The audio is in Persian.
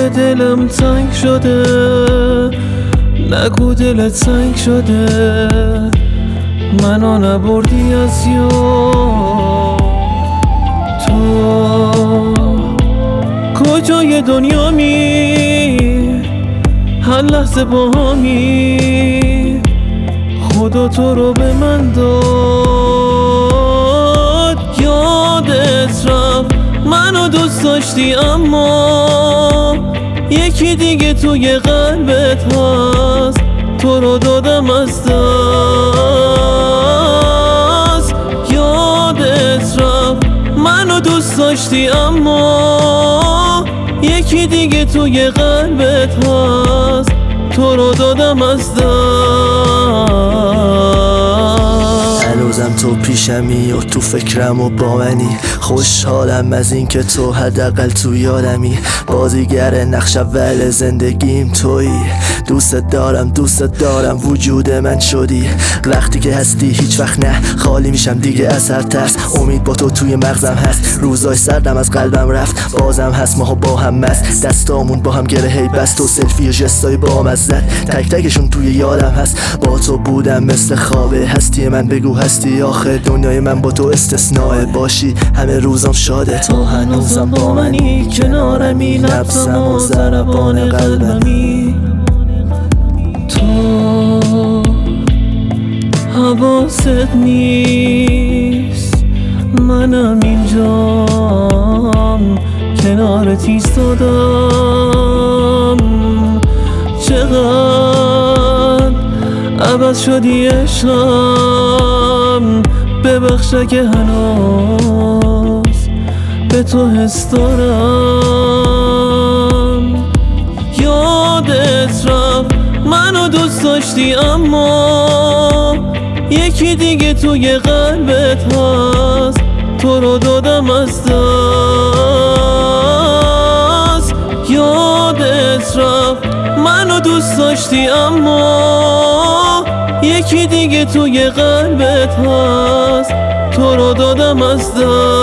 دلم تنگ شده، نگو دلت سنگ شده، منو نبردی از یاد. تو کجای دنیا می، هر لحظه با همی، خدا تو رو به من داد. یادت رفت منو دوست داشتی اما یکی دیگه توی قلبت هست، تو رو دادم از دست. یادت رفت منو دوست داشتی اما یکی دیگه توی قلبت هست، تو رو دادم از دست. هنوزم تو پیشمی و تو فکرم و با منی، خوشحالم از این که تو حداقل تو یادمی. بازیگر نقش اول زندگیم تویی، دوست دارم وجود من شدی. وقتی که هستی هیچ وقت نه، خالی میشم دیگه از هر ترس. امید با تو توی مغزم هست، روزای سردم از قلبم رفت، بازم هست ماها با هم مست، دستامون با هم گره هی بست و سلفی و جستای با مزد، تک تکشون توی یادم هست. با تو بودم مثل خوابه، هستی من بگو هستی آخه، دنیای من با تو استثناء، باشی همه روزم شاده. تو هنوزم با منی، کنارمی، نبضم و ضربان قلبمی. تو حواست نیست منم اینجام، کنارت ایستادم. چقدر عوض شدی عشقم، ببخش اگه هنوز به تو حس دارم. یادت رفت منو دوست داشتی اما یکی دیگه توی قلبت هست، تو رو دادم از دست. یادت رفت منو دوست داشتی اما یکی دیگه توی قلبت هست، تو رو دادم از دست.